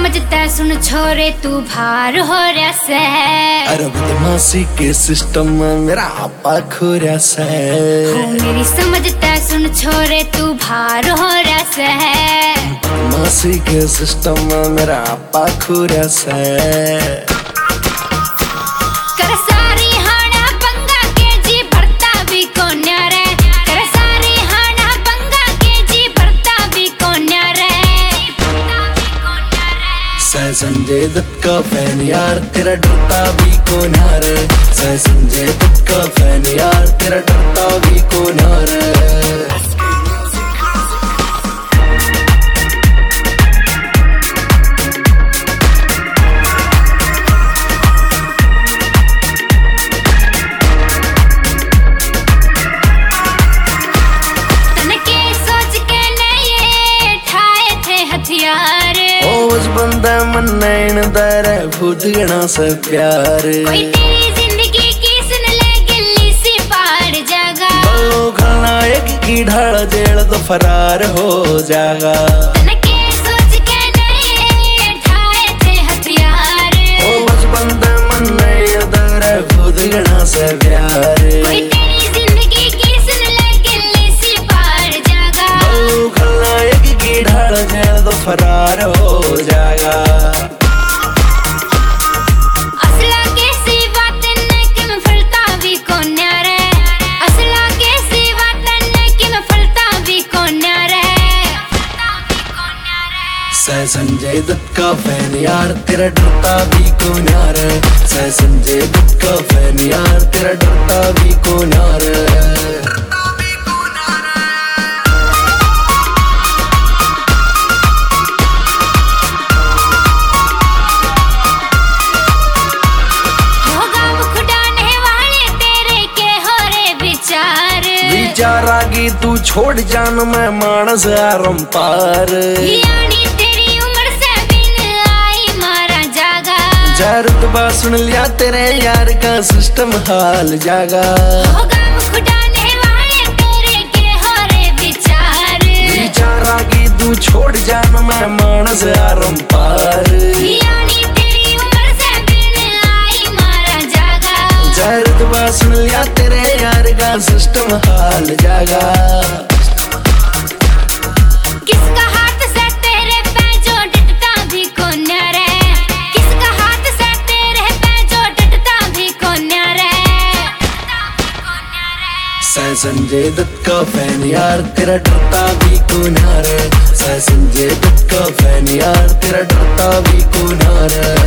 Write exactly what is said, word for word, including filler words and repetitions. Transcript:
समझता सुन छोरे तू भार हो रहा से। अरे बदमाशी के सिस्टम में मेरा आपा खो रहा से। हाँ मेरी समझता सुन छोरे तू भार हो रहा से। बदमाशी के सिस्टम में मेरा आपा खो रहा से। कर सारी हाना पंगा के जी भरता भी कोन्या रे। कर सारी हाना पंगा के जी भरता भी कोन्या रे। सै संजय दत्त का फैन यार तेरा डरता भी कौन रे। सै संजय दत्त का फैन यार तेरा डरता भी कौन रे। बंदा मन नैन दर भूतगणा से प्यार। कोई तेरी जिंदगी की सुन ले गिल्ली सी पार जागा। ओ खलनायक की ढाल जेल तो फरार हो जागा। तनके सोच के नहीं ठाए थे हथियार। ओ बस बंदा मन नैन दर भूतगणा से प्यार। कोई तेरी जिंदगी की सुन ले गिल्ली सी पार जागा। ओ खलनायक की ढाल जेल तो फरार हो जागा। असला के सिवा तन्ने कि मैं फलता भी कोन्या रे। असला के सिवा तन्ने कि मैं फलता भी कोन्या रे। सै संजय दत्त का फैन यार तेरा डरता भी कौन रे। सै संजय दत्त का फैन यार तेरा डरता भी कौन रे। विचारागी तू छोड़ जान मैं मानस आरम पार। यानी तेरी उम्र से बिन आई मारा जागा। जरूरत सुन लिया तेरे यार का सिस्टम हाल जागा। होगा मुखडाने वाले तेरे के हो रे विचार। विचारागी तू छोड़ जान मैं मानस आरम पार। यानी तेरी उम्र से बिन आई मारा जागा। जरूरत सुन लिया तेरे यार का सिस्टम हाल जागा। किसका हाथ से तेरे पे जो डटता भी कोन्या रे। किसका हाथ से तेरे पे जो डटता भी कोन्या रे। सै संजय दत्त का फैन यार तेरा डरता भी कौन रे। सै संजय दत्त का फैन यार तेरा डरता भी कौन रे।